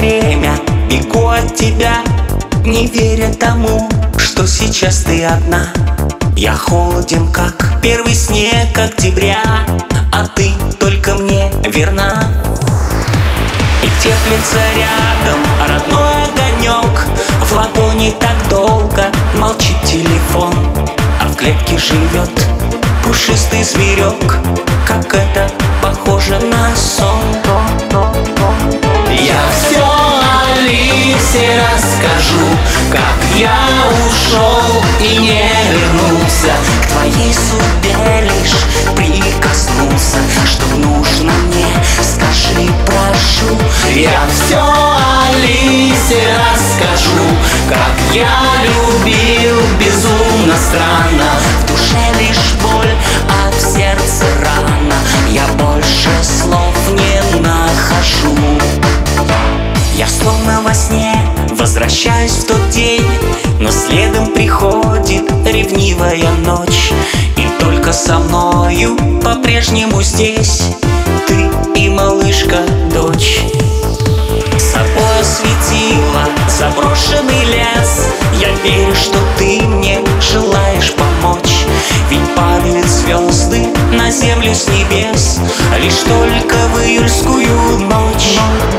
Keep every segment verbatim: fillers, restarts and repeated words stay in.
время бегу от тебя, не веря тому, что сейчас ты одна. Я холоден, как первый снег октября, а ты только мне верна. И теплится рядом родной огонек, в ладони так долго молчит телефон, а в клетке живет пушистый зверек, как это похоже на сон. Я все Алисе расскажу, как я ушел и не вернулся, К твоей судьбе лишь прикоснулся. Что нужно мне, скажи, прошу. Я все Алисе расскажу, как я любил безумно странно. В душе лишь боль, а в сердце рана. Я больше слов не нахожу. Я словно во сне возвращаюсь в тот день, но следом приходит ревнивая ночь. И только со мною по-прежнему здесь ты и малышка, дочь. Собой осветила заброшенный лес. Я верю, что ты мне желаешь помочь, ведь падают звезды на землю с небес лишь только в июльскую ночь.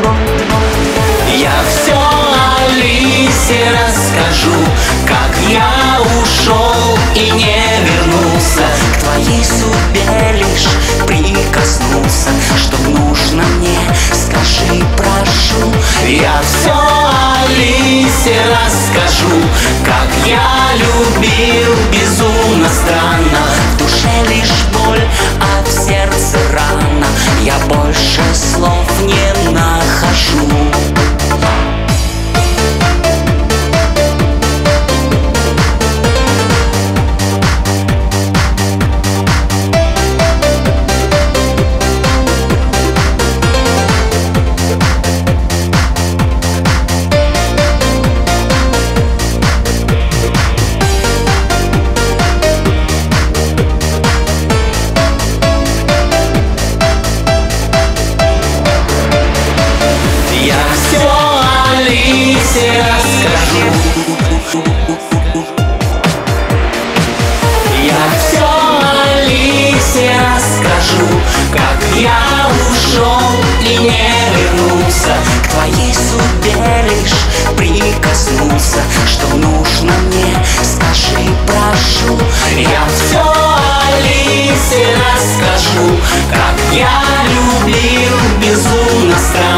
Я все Алисе расскажу, как я ушел и не вернулся, К твоей судьбе лишь прикоснулся. Что нужно мне, скажи, прошу. Я все Алисе расскажу, как я любил безумно странно. В душе лишь боль, а в сердце рана. Я больше слов не нахожу. Я все Алисе расскажу. Я все Алисе расскажу, как я ушел и не вернулся, К твоей судьбе лишь прикоснулся. Что нужно мне, скажи, прошу. Я все Алисе расскажу, как я любил безумно странно.